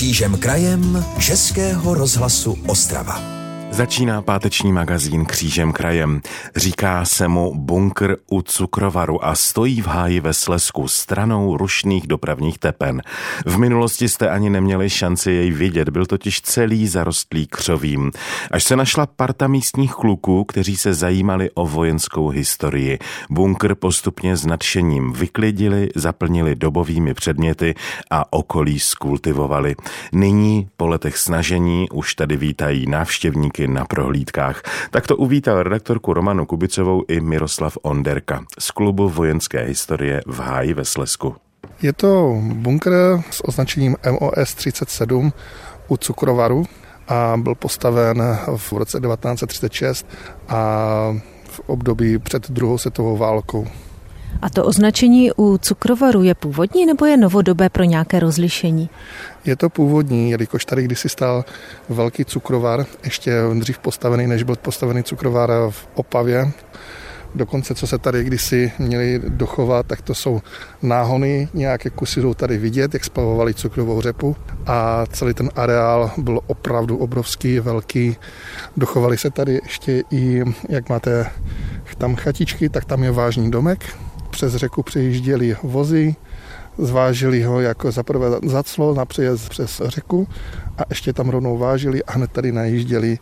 Křížem krajem Českého rozhlasu Ostrava. Začíná páteční magazín Křížem krajem. Říká se mu bunkr u Cukrovaru a stojí v háji ve Slezsku stranou rušných dopravních tepen. V minulosti jste ani neměli šanci jej vidět, byl totiž celý zarostlý křovím. Až se našla parta místních kluků, kteří se zajímali o vojenskou historii. Bunkr postupně s nadšením vyklidili, zaplnili dobovými předměty a okolí skultivovali. Nyní po letech snažení už tady vítají návštěvníky na prohlídkách. Tak to uvítal redaktorku Romanu Kubicovou i Miroslav Onderka z klubu vojenské historie v háji ve Slezsku. Je to bunkr s označením MOS 37 u Cukrovaru a byl postaven v roce 1936 a v období před druhou světovou válkou. A to označení u Cukrovaru je původní nebo je novodobé pro nějaké rozlišení? Je to původní, jelikož tady kdysi stál velký cukrovar, ještě dřív postavený, než byl postavený cukrovar v Opavě. Dokonce, co se tady kdysi měli dochovat, tak to jsou náhony, nějaké kusy jsou tady vidět, jak splavovali cukrovou řepu a celý ten areál byl opravdu obrovský, velký. Dochovaly se tady ještě i, jak máte tam chatičky, tak tam je vážný domek. Přes řeku přejížděli vozy, zvážili ho jako zaprvé za clo na přejezd přes řeku a ještě tam rovnou vážili a hned tady najížděli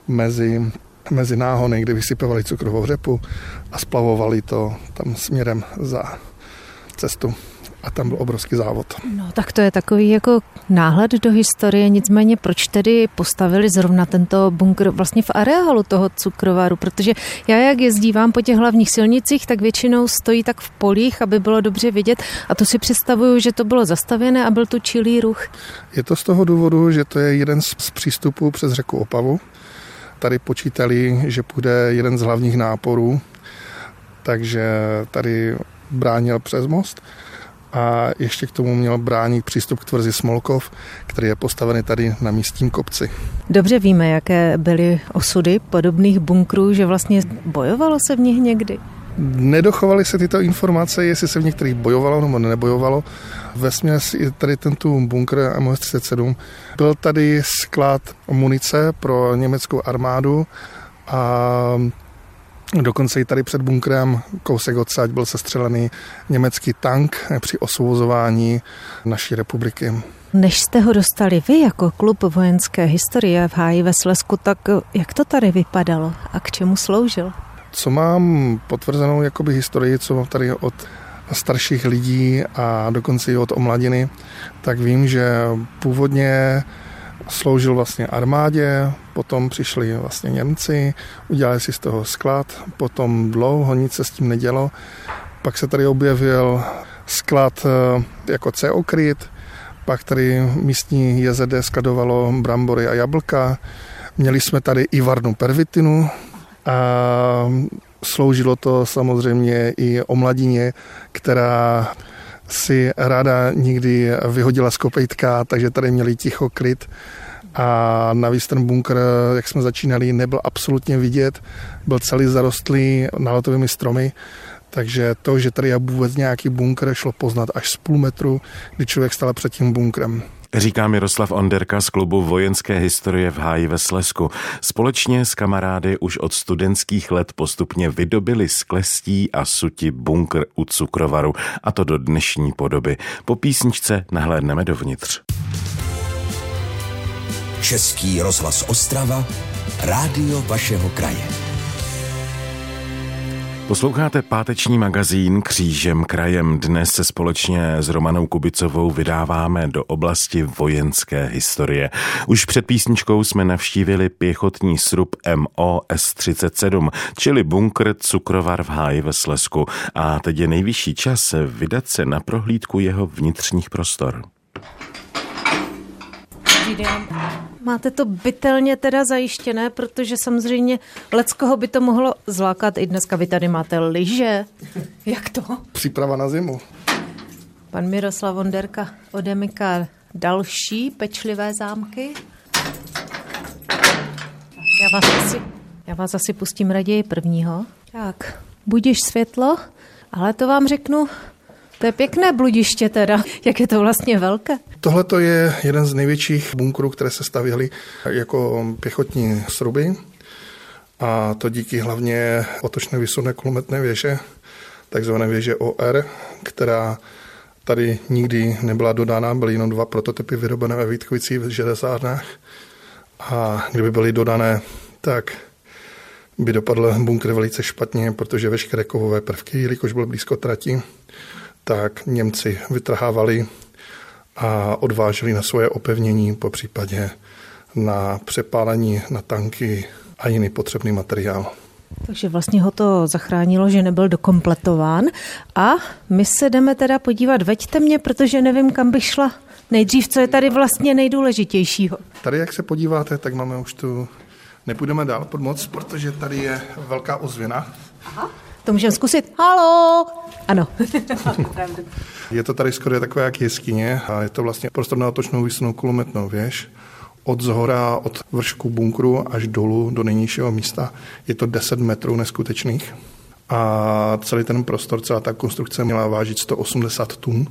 mezi náhony, kde vysypovali cukrovou řepu a splavovali to tam směrem za cestu. A tam byl obrovský závod. No tak to je takový jako náhled do historie, nicméně proč tedy postavili zrovna tento bunkr vlastně v areálu toho Cukrovaru, protože já jak jezdívám po těch hlavních silnicích, tak většinou stojí tak v polích, aby bylo dobře vidět a to si představuju, že to bylo zastavěné a byl tu čilý ruch. Je to z toho důvodu, že to je jeden z přístupů přes řeku Opavu. Tady počítali, že půjde jeden z hlavních náporů, takže tady bránil přes most. A ještě k tomu měl bránit přístup k tvrzi Smolkov, který je postavený tady na místním kopci. Dobře víme, jaké byly osudy podobných bunkrů, že vlastně bojovalo se v nich někdy? Nedochovaly se tyto informace, jestli se v některých bojovalo nebo nebojovalo. Vesměs i tady tento bunkr MOS 37 byl tady sklad munice pro německou armádu a dokonce i tady před bunkrem kousek odsaď byl sestřelený německý tank při osvobozování naší republiky. Než jste ho dostali vy jako klub vojenské historie v háji ve Slezsku, tak jak to tady vypadalo a k čemu sloužil? Co mám potvrzenou jakoby historii, co mám tady od starších lidí a dokonce i od omladiny, tak vím, že původně sloužil vlastně armádě, potom přišli vlastně Němci, udělali si z toho sklad, potom dlouho nic se s tím nedělo. Pak se tady objevil sklad jako CO kryt, pak tady místní JZD skladovalo brambory a jablka. Měli jsme tady i varnu pervitinu a sloužilo to samozřejmě i omladině, která si ráda nikdy vyhodila z kopejtka, takže tady měli ticho, klid. A navíc ten bunkr, jak jsme začínali, nebyl absolutně vidět, byl celý zarostlý náletovými stromy, takže to, že tady je vůbec nějaký bunkr, šlo poznat až z půl metru, kdy člověk stál před tím bunkrem. Říká Miroslav Onderka z klubu vojenské historie v háji ve Slezsku. Společně s kamarády už od studentských let postupně vydobili z klestí a suti bunkr u Cukrovaru, a to do dnešní podoby. Po písničce nahlédneme dovnitř. Český rozhlas Ostrava, rádio vašeho kraje. Posloucháte páteční magazín Křížem krajem. Dnes se společně s Romanou Kubicovou vydáváme do oblasti vojenské historie. Už před písničkou jsme navštívili pěchotní srub MOS 37, čili bunkr Cukrovar v háji ve Slezsku. A teď je nejvyšší čas vydat se na prohlídku jeho vnitřních prostor. Máte to bytelně teda zajištěné, protože samozřejmě leckoho by to mohlo zlákat. I dneska vy tady máte lyže. Jak to? Příprava na zimu. Pan Miroslav Onderka odemyká další pečlivé zámky. Já vás asi pustím raději prvního. Tak, budiš světlo, ale to vám řeknu, To je pěkné bludiště teda, jak je to vlastně velké. Tohle to je jeden z největších bunkrů, které se stavěly jako pěchotní sruby. A to díky hlavně otočné výsunné kulometné věže, takzvané věže OR, která tady nikdy nebyla dodána, byly jenom 2 prototypy vyrobené ve Vítkovicích v železárnách. A kdyby byly dodané, tak by dopadl bunkr velice špatně, protože veškeré kovové prvky, jelikož byl blízko trati, tak Němci vytrhávali a odváželi na svoje opevnění, popřípadě na přepálení na tanky a jiný potřebný materiál. Takže vlastně ho to zachránilo, že nebyl dokompletován. A my se jdeme teda podívat, veďte mě, protože nevím, kam bych šla nejdřív, co je tady vlastně nejdůležitějšího. Tady, jak se podíváte, tak máme už tu, nepůjdeme dál pod moc, protože tady je velká ozvěna. Aha. To můžeme zkusit. Haló! Ano. Je to tady skoro takové jak jeskyně a je to vlastně prostor na otočnou výsunnou kulometnou věž. Od zhora, od vršku bunkru až dolů do nejnižšího místa je to 10 metrů neskutečných. A celý ten prostor, celá ta konstrukce měla vážit 180 tun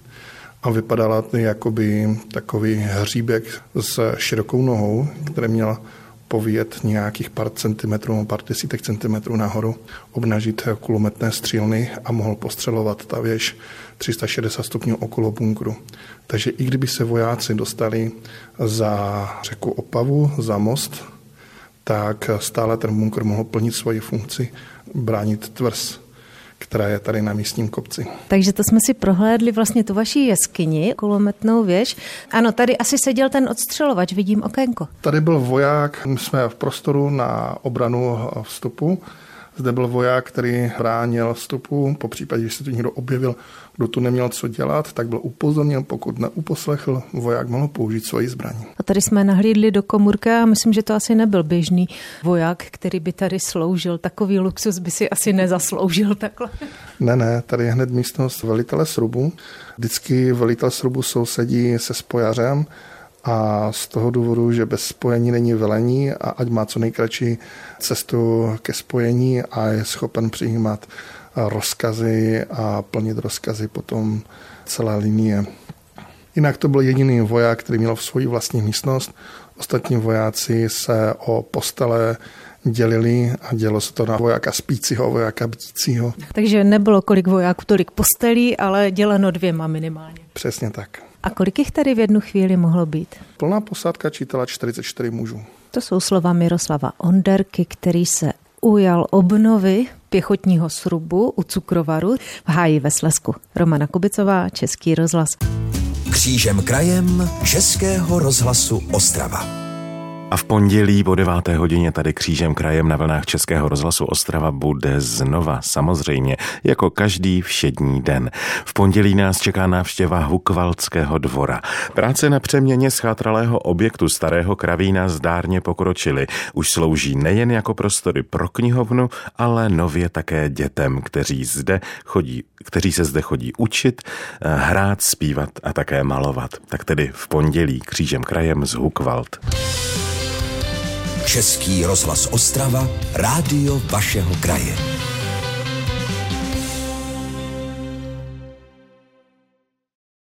a vypadala to jakoby takový hříbek s širokou nohou, který měl povět nějakých pár centimetrů, pár desítek centimetrů nahoru, obnažit kulometné střílny a mohl postřelovat ta věž 360 stupňů okolo bunkru. Takže i kdyby se vojáci dostali za řeku Opavu, za most, tak stále ten bunkr mohl plnit svoji funkci, bránit tvrz, která je tady na místním kopci. Takže to jsme si prohlédli vlastně tu vaši jeskyni, kulometnou věž. Ano, tady asi seděl ten odstřelovač, vidím okénko. Tady byl voják, my jsme v prostoru na obranu vstupu. Zde byl voják, který bránil vstupu, po případě, když se tu někdo objevil, kdo tu neměl co dělat, tak byl upozorněn, pokud neuposlechl, voják mohl použít svoji zbraň. A tady jsme nahlídli do komůrky a myslím, že to asi nebyl běžný voják, který by tady sloužil. Takový luxus by si asi nezasloužil takhle. Ne, tady je hned místnost velitele srubu. Vždycky velitel srubu sousedí se spojařem, a z toho důvodu, že bez spojení není velení a ať má co nejkratší cestu ke spojení a je schopen přijímat rozkazy a plnit rozkazy potom celé linie. Jinak to byl jediný voják, který měl v svoji vlastní místnost. Ostatní vojáci se o postele dělili a dělo se to na vojáka spícího, vojáka bdícího. Takže nebylo kolik vojáků, tolik postelí, ale děleno 2 minimálně. Přesně tak. A kolik jich tady v jednu chvíli mohlo být? Plná posádka čítala 44 mužů. To jsou slova Miroslava Onderky, který se ujal obnovy pěchotního srubu u Cukrovaru v Háji ve Slezsku. Romana Kubicová, Český rozhlas. Křížem krajem Českého rozhlasu Ostrava. A v pondělí po 9. hodině tady křížem krajem na vlnách Českého rozhlasu Ostrava bude znova, samozřejmě, jako každý všední den. V pondělí nás čeká návštěva Hukvaldského dvora. Práce na přeměně schátralého objektu Starého Kravína zdárně pokročily. Už slouží nejen jako prostory pro knihovnu, ale nově také dětem, kteří se zde chodí učit, hrát, zpívat a také malovat. Tak tedy v pondělí křížem krajem z Hukvald. Český rozhlas Ostrava, rádio vašeho kraje.